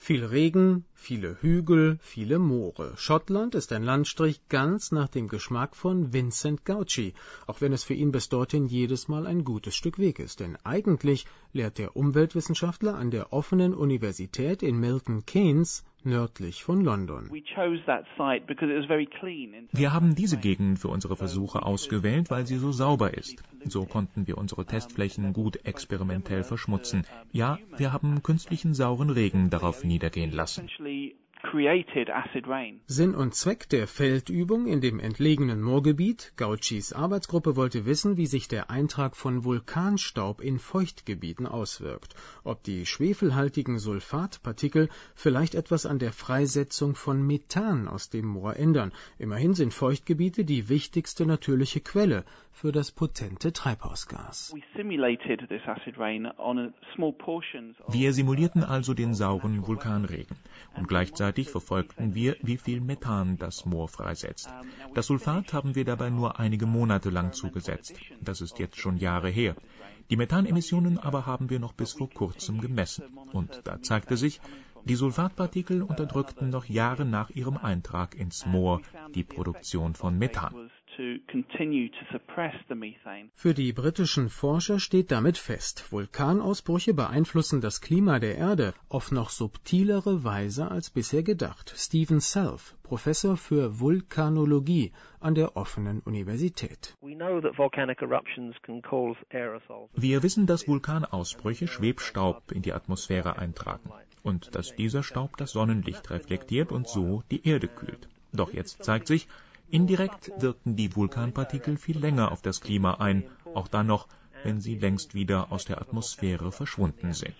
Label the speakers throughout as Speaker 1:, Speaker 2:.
Speaker 1: Viel Regen, viele Hügel, viele Moore. Schottland ist ein Landstrich ganz nach dem Geschmack von Vincent Gauci, auch wenn es für ihn bis dorthin jedes Mal ein gutes Stück Weg ist. Denn eigentlich lehrt der Umweltwissenschaftler an der offenen Universität in Milton Keynes, nördlich von London.
Speaker 2: Wir haben diese Gegend für unsere Versuche ausgewählt, weil sie so sauber ist. So konnten wir unsere Testflächen gut experimentell verschmutzen. Ja, wir haben künstlichen sauren Regen darauf niedergehen lassen.
Speaker 1: Sinn und Zweck der Feldübung in dem entlegenen Moorgebiet: Gaucis Arbeitsgruppe wollte wissen, wie sich der Eintrag von Vulkanstaub in Feuchtgebieten auswirkt, ob die schwefelhaltigen Sulfatpartikel vielleicht etwas an der Freisetzung von Methan aus dem Moor ändern. Immerhin sind Feuchtgebiete die wichtigste natürliche Quelle für das potente Treibhausgas.
Speaker 2: Wir simulierten also den sauren Vulkanregen und gleichzeitig verfolgten wir, wie viel Methan das Moor freisetzt. Das Sulfat haben wir dabei nur einige Monate lang zugesetzt. Das ist jetzt schon Jahre her. Die Methanemissionen aber haben wir noch bis vor kurzem gemessen. Und da zeigte sich, die Sulfatpartikel unterdrückten noch Jahre nach ihrem Eintrag ins Moor die Produktion von Methan.
Speaker 1: Für die britischen Forscher steht damit fest: Vulkanausbrüche beeinflussen das Klima der Erde auf noch subtilere Weise als bisher gedacht. Stephen Self, Professor für Vulkanologie an der offenen Universität.
Speaker 2: Wir wissen, dass Vulkanausbrüche Schwebstaub in die Atmosphäre eintragen und dass dieser Staub das Sonnenlicht reflektiert und so die Erde kühlt. Doch jetzt zeigt sich, indirekt wirken die Vulkanpartikel viel länger auf das Klima ein, auch dann noch, wenn sie längst wieder aus der Atmosphäre verschwunden sind.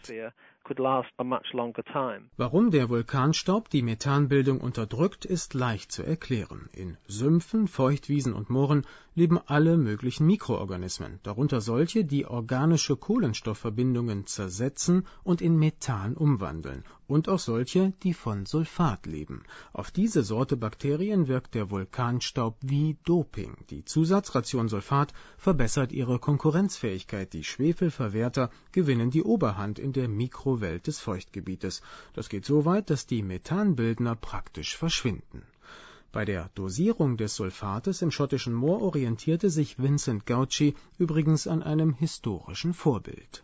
Speaker 1: Warum der Vulkanstaub die Methanbildung unterdrückt, ist leicht zu erklären. In Sümpfen, Feuchtwiesen und Mooren leben alle möglichen Mikroorganismen, darunter solche, die organische Kohlenstoffverbindungen zersetzen und in Methan umwandeln, und auch solche, die von Sulfat leben. Auf diese Sorte Bakterien wirkt der Vulkanstaub wie Doping. Die Zusatzration Sulfat verbessert ihre Konkurrenzfähigkeit. Die Schwefelverwerter gewinnen die Oberhand in der Mikrowelt des Feuchtgebietes. Das geht so weit, dass die Methanbildner praktisch verschwinden. Bei der Dosierung des Sulfates im schottischen Moor orientierte sich Vincent Gauci übrigens an einem historischen Vorbild.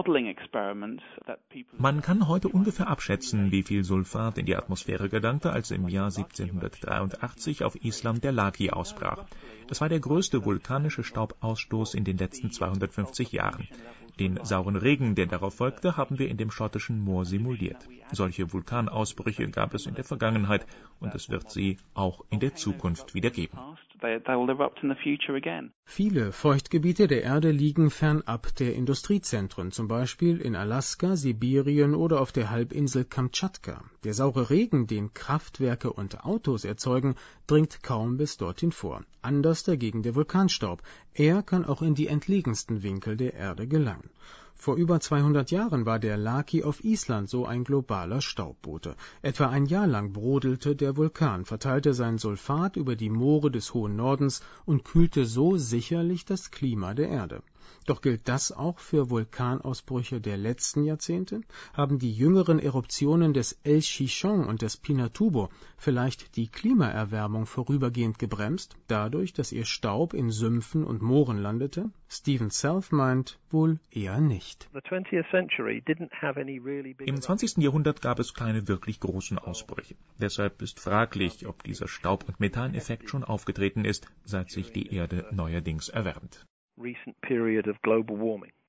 Speaker 2: Man kann heute ungefähr abschätzen, wie viel Sulfat in die Atmosphäre gelangte, als im Jahr 1783 auf Island der Laki ausbrach. Es war der größte vulkanische Staubausstoß in den letzten 250 Jahren. Den sauren Regen, der darauf folgte, haben wir in dem schottischen Moor simuliert. Solche Vulkanausbrüche gab es in der Vergangenheit und es wird sie auch in der Zukunft wieder geben.
Speaker 1: Viele Feuchtgebiete der Erde liegen fernab der Industriezentren, zum Beispiel in Alaska, Sibirien oder auf der Halbinsel Kamtschatka. Der saure Regen, den Kraftwerke und Autos erzeugen, dringt kaum bis dorthin vor. Anders dagegen der Vulkanstaub. Er kann auch in die entlegensten Winkel der Erde gelangen. Vor über 200 Jahren war der Laki auf Island so ein globaler Staubbote. Etwa ein Jahr lang brodelte der Vulkan, verteilte sein Sulfat über die Moore des hohen Nordens und kühlte so sicherlich das Klima der Erde. Doch gilt das auch für Vulkanausbrüche der letzten Jahrzehnte? Haben die jüngeren Eruptionen des El Chichón und des Pinatubo vielleicht die Klimaerwärmung vorübergehend gebremst, dadurch, dass ihr Staub in Sümpfen und Mooren landete? Stephen Self meint, wohl eher nicht.
Speaker 2: Im 20. Jahrhundert gab es keine wirklich großen Ausbrüche. Deshalb ist fraglich, ob dieser Staub- und Methaneffekt schon aufgetreten ist, seit sich die Erde neuerdings erwärmt.